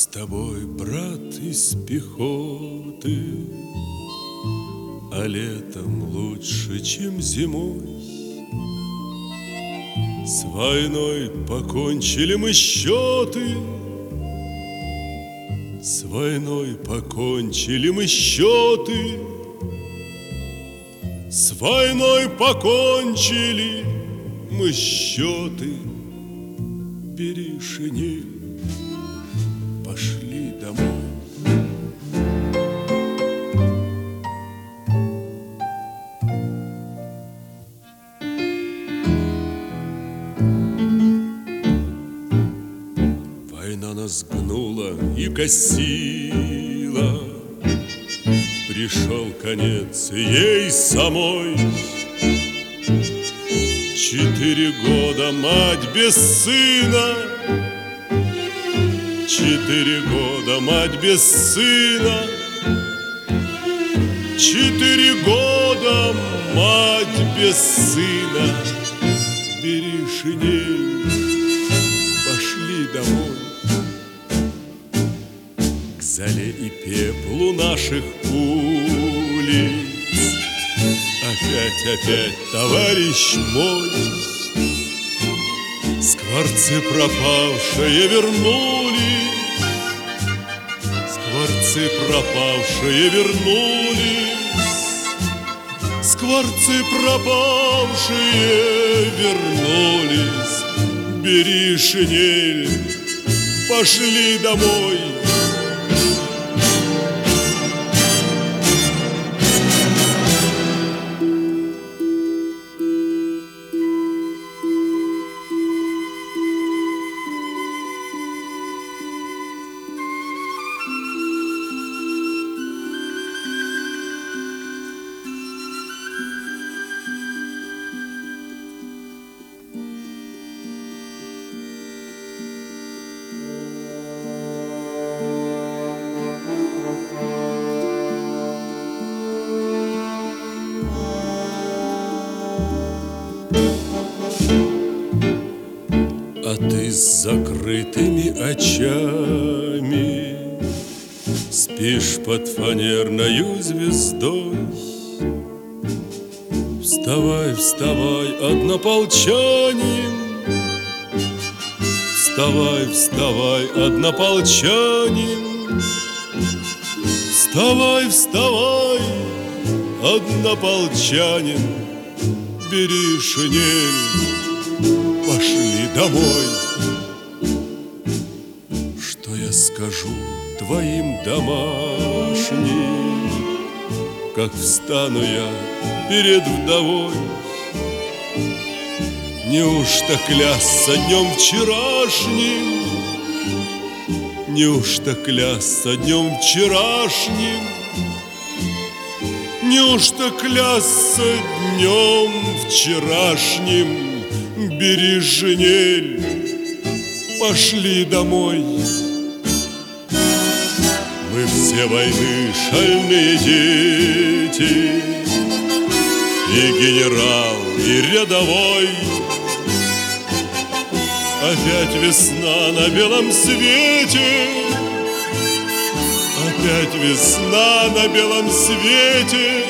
С тобой, брат, из пехоты, а летом лучше, чем зимой. С войной покончили мы счеты, с войной покончили мы счеты, с войной покончили мы счеты. Бери шинель, пошли домой. Война нас гнула и косила, пришел конец ей самой. 4 года мать без сына, 4 года мать без сына, 4 года мать без сына. Бери шинель, пошли домой. К золе и пеплу наших улиц опять, товарищ мой, скворцы пропавшие вернулись, скворцы пропавшие вернулись, скворцы пропавшие вернулись. Бери шинель, пошли домой. А ты с закрытыми очами спишь под фанерною звездой. Вставай, вставай, однополчанин, вставай, вставай, однополчанин, вставай, вставай, однополчанин. Бери шинель, пошли домой. Что я скажу твоим домашним, как встану я перед вдовой? Неужто клясться днем вчерашним, неужто клясться днем вчерашним, неужто клясться днем вчерашним? Бери шинель, пошли домой. Мы все войны шальные дети, и генерал, и рядовой. Опять весна на белом свете, опять весна на белом свете,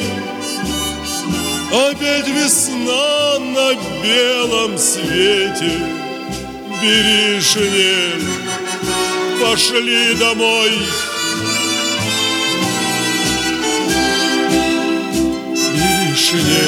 опять весна на белом свете. Бери шинель, пошли домой. Бери шинель,